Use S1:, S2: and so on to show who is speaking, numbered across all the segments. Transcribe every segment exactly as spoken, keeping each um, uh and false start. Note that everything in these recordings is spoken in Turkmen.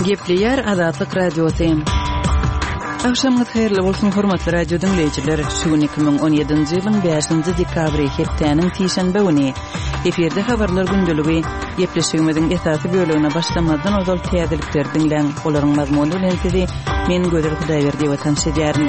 S1: Gepleyer Azatlyk Radiosu. Akşamınız hayırlı bolsun hormatly radio dinleyijiler. Şu iki bin on ýedinji ýylyň beşinji dekabry hepdeniň tişenbe güni eferde habarlar gündüligi gepleşigimiziň esasy bölügine başlamadan ozal täzelikler dinlen. Olaryň mazmuny bilen sizi men Göder Hudaýberdi we tanışdyrarym.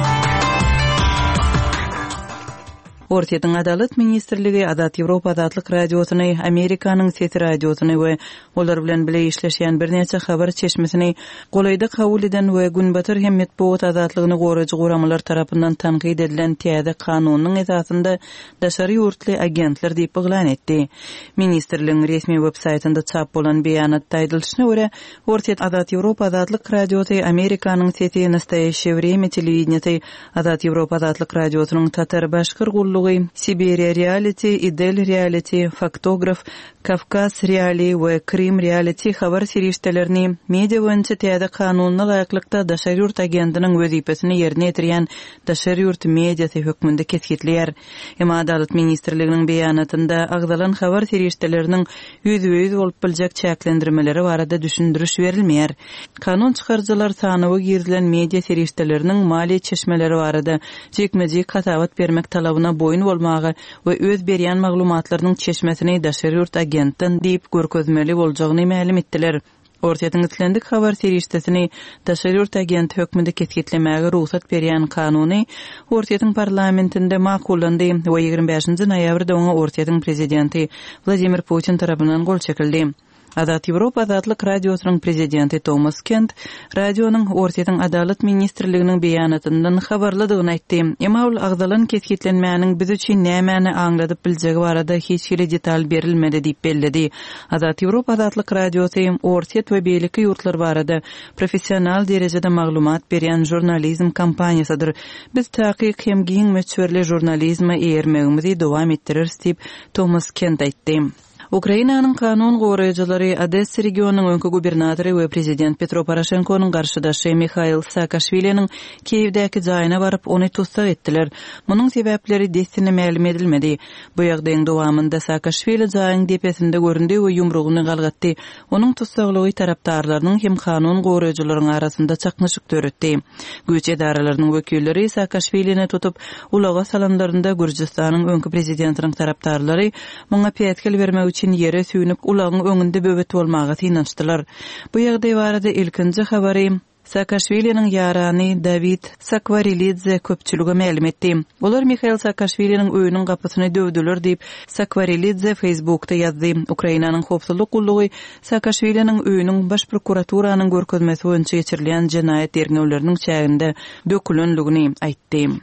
S1: Ortaýyň Adalet Ministrligi Azat Ýewropa Azatlyk Radiosyny, Amerikanyň Sesi Radiosyny we olar bilen bile işleşýän birneçe habar çeşmesini golayda kabul eden we günbatyr hem medeniýet azatlygyny goraýjy guramalar tarapyndan tanqid edilen täze kanunyň esasynda daşary ýurtly agentler diýip eglan etdi. Ministrligiň resmi web saytynda çap bolan beýanatda aýdylyşyna görä, Ortaýyň Azat Ýewropa Azatlyk Radiosy, Amerikanyň Sesi Nastaýeşe Время telewizionyny, Azat Ýewropa Azatlyk Radiosynyň tatar başkyr Siberia Reality, Idel Reality, Faktograf, Kafkas Reality we Krim Reality habar serişdelerini media boýunça täze kanunyna laýyklykda daşary ýurt agentiniň wezipesini ýerine ýetirýän daşary ýurt mediasy hökmünde kesgitleýär. Emma Adalet Ministrliginiň beýanatynda agzalan habar serişdeleriniň ýüzüýüz bolup biljek çäklendirmeleri barada düşündürüş berilmeýär. Kanun çykarjylar sanawy girilen media serişdeleriniň mali çeşmeleri barada jekmejek katabat bermek talabyna boyun bolmagy we öz berýän maglumatlarynyň çeşmesini daşary ýurt agentden diýip görkezmeli boljagyny ma'lum etdiler. Ortaýyň itlendik habar serişdesini daşary ýurt agent hökmünde kesgitlemäge ruhsat berýän kanuny Ortaýyň parlamentinde makullandy we ýygrimi beşinji noýabrda oňa Ortaýyň prezidenti Vladimir Putin tarapyndan gol çekildi. Azat Ýewropa Azatlyk Radiosynyň prezidenti Thomas Kent radionyň Ortaýyň Adalet Ministrliginiň beýanatyndan habarladygyny aýtdy. Emma ol agzalan kesgitlenmäniň biz üçin nämäni aňladyp biljegi barada hiç bir detal berilmedi diýip belledi. Azat Ýewropa Azatlyk Radiosy Ortaýyň we beýleki ýurtlar barada professional derejede maglumat berýän jurnalizm kampaniýasydyr. Biz taýyk hem giň meçhurly jurnalizmy eýermegimizi dowam etdiririz diýip Thomas Kent aýtdy. Ukrainanyň kanun goraýjylary Odessa regionunyň öňkü gubernatory we prezident Petro Poroshenkonyň garşydaşy Mikhail Saakashviliniň Kiýewdäki jaýyna baryp ony tutsak etdiler. Munyň sebäpleri destinä ma'lum edilmedi. Bu ýagdaýyň dowamında Saakashvili jaýyň depesinde göründi we ýumrugyny galgatdy. Onuň tutsaklygy tarapdarlarynyň hem kanun goraýjylarynyň arasynda çaknyşyk töretdi. Güýç edaralarynyň wekilleri Saakashvilini tutup ulaga salanlarynda Gürjistanyň öňkü prezidentiniň tarapdarlary muňa peýetkil bermek üçin ýere süýnüp ulagyň öňünde böwet bolmagy synançdylar. Bu ýagdaý barada ilkinji habary Saakashviliniň ýarany David Sakvarilidze köpçülüge ma'lum etdi. Olar Mikhail Saakashviliniň öýüniň gapysyny döwdüler diýip Sakvarilidze Facebookda ýazdy. Ukrainanyň howpsuzlyk gullugy Saakashviliniň öýüniň baş prokuraturasynyň görkezmesi boýunça geçirilýän jenaýat derňewleriniň çäginde dökülenligini aýtdy.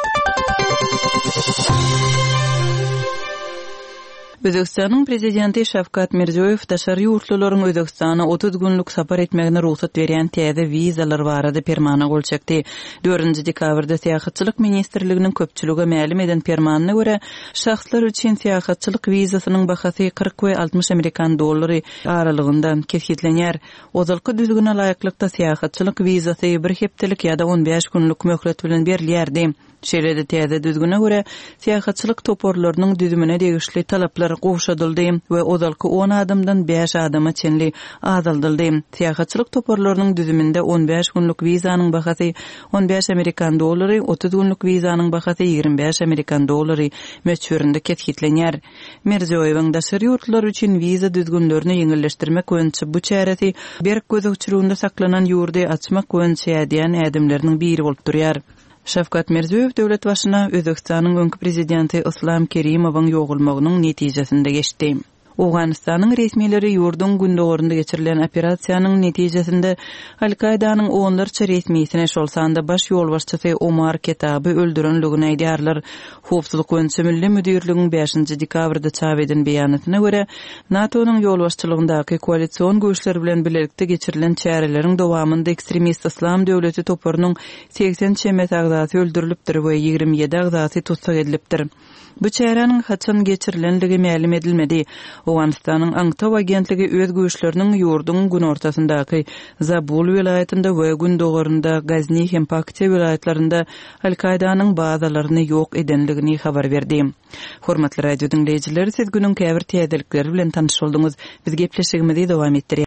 S1: Özbekistanyň prezidenti Şavkat Mirziyoyew daşary ýurtlylaryň Özbekistana otuz günlük sapar etmegine ruhsat berýän täze wizalar barada permana gol çekdi. dördünji dekabrda Seýahatçylyk Ministrliginiň köpçülüge ma'lum eden permanyna görä, şahslar üçin seýahatçylyk wizasynyň bahasy kırk we altmış Amerikan dollary aralygynda kesgitlenýär. Ozalky düzgüne laýyklykda seýahatçylyk wizasy bir hepdelik ýa-da on beş günlük möhlet bilen berilýärdi. Şeýle-de täze düzgüne görä seýahatçylyk toporlarynyň düzümine degişli talaplar gowşadyldy we ozalky on adamdan beş adama çenli azaldyldy. Seýahatçylyk toporlarynyň düzüminde on beş günlük wizanyň bahasy on beş Amerikan dollary, otuz günlük wizanyň bahasy ýygrimi beş Amerikan dollary meçhurynda kesgitlenýär. Mirziyoyewiň daşary ýurtlar üçin wiza düzgünlerini ýeňilleşdirmek boýunça bu çäresi berk gözükçülüğünde saklanan ýurdy açmak boýunça ýadýan adamlarynyň biri bolup durýar. Şavkat Mirziyoyew döwlet başyna Özbekistanyň öňkü prezidenti Islom Kerimowyň ýogulmagynyň netijesinde geçdi. Awganistanyň resmileri ýurdun gündogorunda geçirilen operasiýanyň netijesinde Al-Qaidanyň onlarça resmiýetine şolsanda baş ýolbaşçysy Omar Ketaby öldürenligini aýdýarlar. Howpsuzlyk boýunça Milli Müdürligiň beşinji dekabrda çap eden beýanatyna görä, NATO'nyň ýolbaşçylygyndaky koalisiýon güýçleri bilen birlikde geçirilen çäreleriň dowamında ekstremist islam döwleti toparynyň seksen çemet agzasy öldürilipdir we ýygrimi ýedi agzasy tutsak edilipdir. Bu çärenin haçan geçirilenligi ma'lum edilmedi. Awganistanyň Aňtaw agentligi öz güýçleriniň ýurdun gün ortasyndaky Zabul vilayetinde we gündogorunda Gazni hem Paktiýa vilayetlerinde Al-Qaidanyň bazalaryny ýok edenligini habar berdi. Hormatly radio dinleýijiler, siz günüň käbir täzelikleri bilen tanyş boldunuz. Biz gepleşigimizi dowam etdirýär.